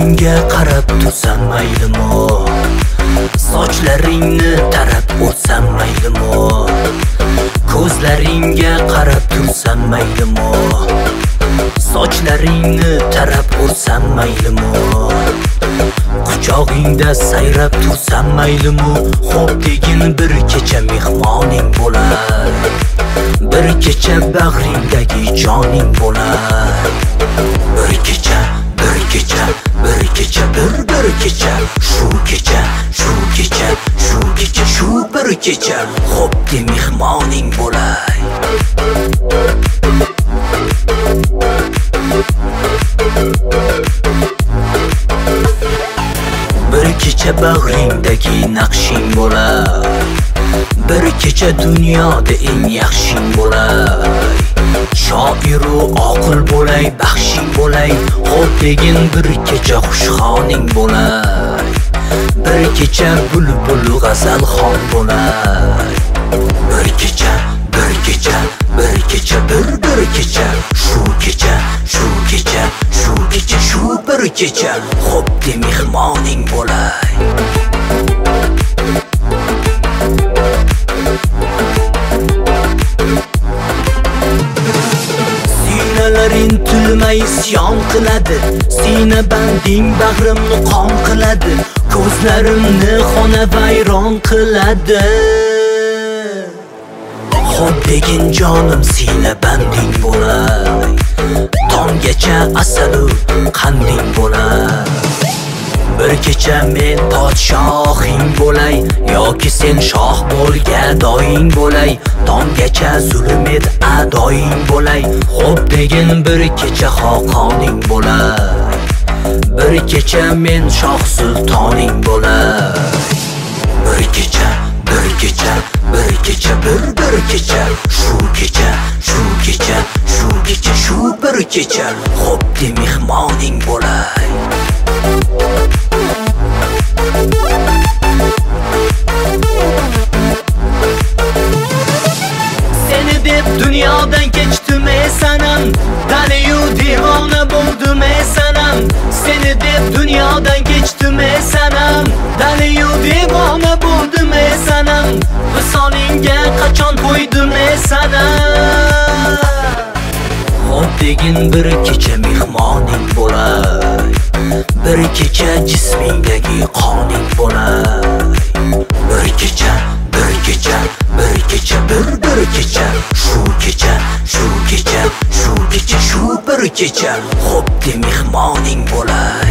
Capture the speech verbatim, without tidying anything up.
Sochlaringga qarab tursam maylimi? Sochlaringni tarab o'tsam maylimi? Ko'zlaringga qarab tursam maylimi? Sochlaringni tarab o'tsam maylimi? Quchog'ingda sayrab tursam maylimi? Xo'p degin bir kecha mehmoning bo'lar, bir kecha bag'ringdagi joning bo'lar. Bir kecha, bir kecha, bir kecha, bir bir kecha, shu kecha, shu kecha, shu kecha, shu bir kecha, xo'p de mehmoning bo'lay. Bir kecha bag'ringdagi naqshing bo'lar, bir kecha dunyoda eng yaxshing bo'lay. Shoiru oqil bo'lay, baxshing bo'lay, xo'p degin bir kecha xushxoning bo'lay. Bir kecha bulbul g'azalxon bo'lay. Bir kecha, bir kecha, bir kecha, bir bir kecha, shu kecha, shu kecha, shu kecha, shu bir kecha, xo'p de mehmoning bo'lay. Sinalaring tulmay isyon qiladi, sina banding bag'rimni qon qiladi, ko'zlarimni xonavayron qiladi. Xo'p degin jonim sina banding bo'lay, tonggacha asalu qanding bo'lay. Bir kecha men podshohing bo'lay, yoki sen shoh bo'lgadoying bo'lay. Tonggacha zulm et adoying bo'lay, xo'p degin bir kecha xoqoning bo'lay. Bir kecha men shoh sultoning bo'lay. Bir kecha, bir kecha, bir kecha, bir bir kecha, shu kecha, shu kecha, shu kecha, shu bir kecha, xo'p de mehmoning bo'lay. Seni deb dunyodan kechdim ey sanam, daliyu divona bo'ldim ey sanam. Seni deb dunyodan kechdim ey sanam, daliyu divona bo'ldim ey sanam. Visolingga qachon qo'ydim ey sanam. Xo'p degin bir kecha mehmoning bo'lay, bir kecha jismingdagi qoning bo'lay. Bir kecha, bir kecha, bir kecha, bir bir kecha, shu kecha, shu kecha, shu kecha, shu bir kecha, xo'p de mehmoning bo'lay.